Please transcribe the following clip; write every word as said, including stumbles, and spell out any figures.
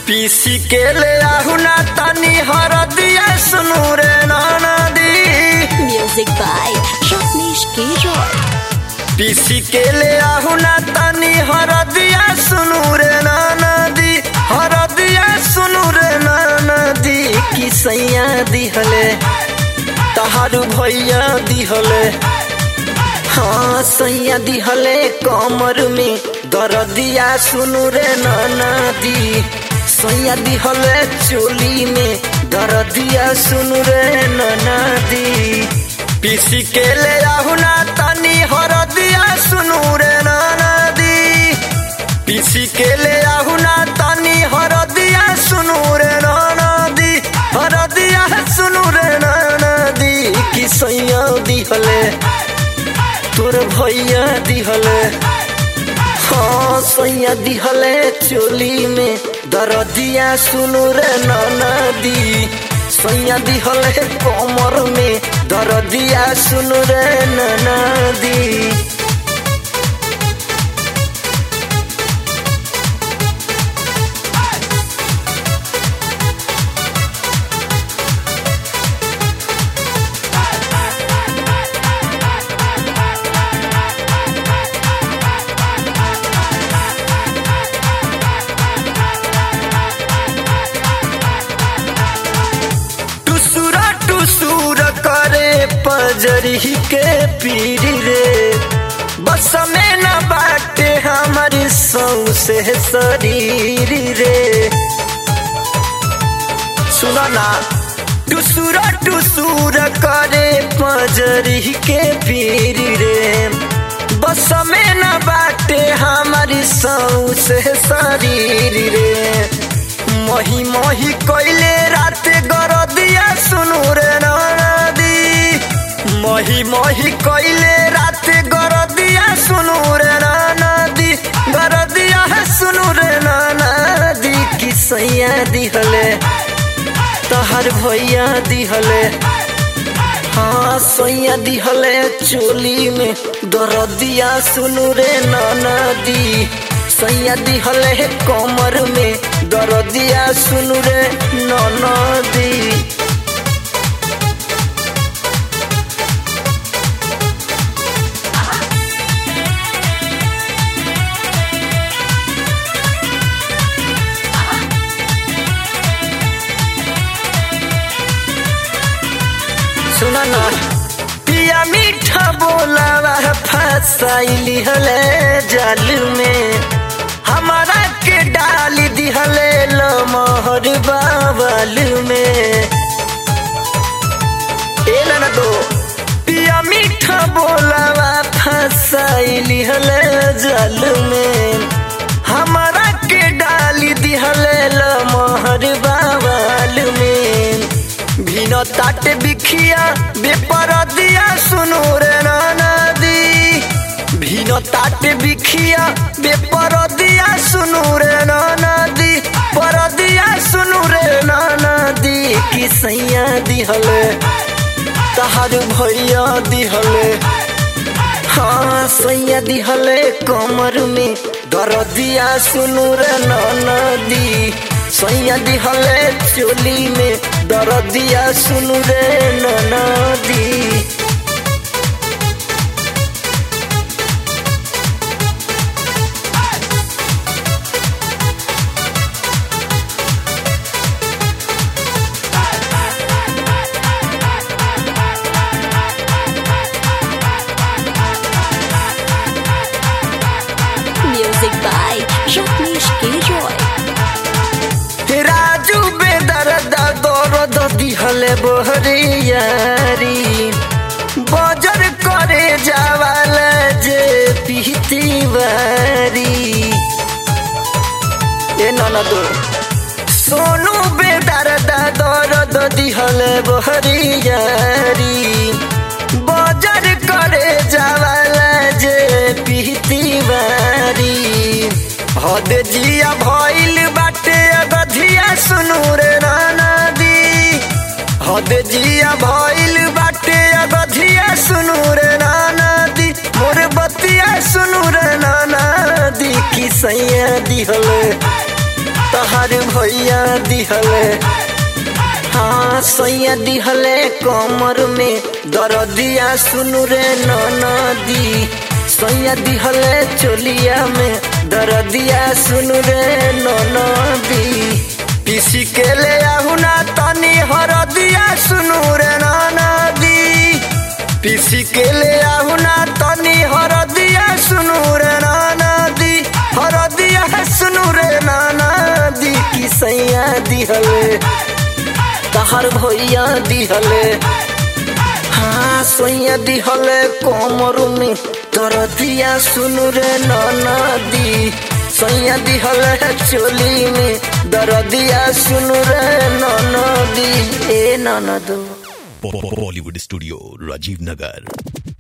पीसी के ले आहू ना तनी हरदिया सुनू रे ननदी। Music by Rajneesh K. Roy. पीसी के ले आहू ना तनी हरदिया सुनू रे ननदी, हरदिया सुनू रे ननदी। की सैया दिहले तहारू भैया दिहले, हाँ सैया दिहले कमर में दरदिया सुनू रे ननदी। सैया दिहले चोली में दरदिया सुनू रे ननदी। पीसी के ले आहू ना तनी हरदिया सुनू रे ननदी। पीसी के ले आहू ना तनी हरदिया सुनू रे ननदी, हरदिया सुनू रे ननदी। की सैया दिहले तोर भैया दिहले, हाँ सैया दिहले चोली में दरदिया सुनू रे ननदी। सैया दिहले कमर में दरदिया सुनू रे ननदी। पजरी के पीर रे बस में न बाटे हमारी सौसे शरीर रे। सुना ना टुसुरा टुसुरा करे पजरी के पीर रे बस में न बाटे हमारी सौसे शरीर रे। मही मही कोइले रात गरदिया सुनू रे ननदी। मही मही कोइले रात गरदिया सुनू रे ननदी, गरदिया सुनू रे ननदी। की सैया दिहले तहर भैया दिहले, हाँ सैया दिहले चोली में दरदिया सुनू रे ननदी। सैया दिहले कमर में दरदिया सुनू रे ननदी। सुना ना पिया मीठा बोलावा फसाइली हले जाल में, हमारा के डाल दिहले लो मोहर बावल में। ए ना दो पिया मीठा बोलावा फसाइली हले जाल में, हमारा के डाल दिहले लो मोहर बावल में। भीनो ताट बिखिया बेपरदिया सुनू रे ननदी। भीनो ताट बिखिया बेपरदिया सुनू रे ननदी, परदिया सुनू रे ननदी। की सैया दिहले तहार भैया दिहले, हाँ सैया दिहले कमर में दरदिया सुनू रे ननदी। सैया दिहले चोली में दरदिया सुनू रे ननदी। Music by Rajneesh K. Roy. Raju बेदर्दा दर्द दिहले बहरियारी, बजर करे जावाल जे पीती बारी। ए ननदो सोनू बेदर्दा दर्द दिहले बहरियारी, बजर करे जावाल जे पीती बारी। हद जिया भइल बाटे गधिया सुनू रे ननदी। हद जिया भइल बाटे गधिया सुनू रे ननदी, मोर बतिया सुनू रे ननदी। की सैया दिहले तहार तहर भैया दिहले हाँ सैया दिहले कमर में दरदिया सुनु रे ननदी सैया दिहले चोलिया में दरदिया सुनु रे ननदी पीसी के ले आहू ना तनी हरदिया सुनु रे ननदी पीसी के ले आहू ना तनी हरदिया सुनु रे ननदी हरदिया सुनु रे ननदी की सैया दिहले तहर भैया दिहले हाँ सैया दिहले कमर में दरदिया सुनु रे ननदी सैया दिहले चोली में दरदिया सुनु रे ननदी ए ननदो। Bollywood studio Rajiv Nagar.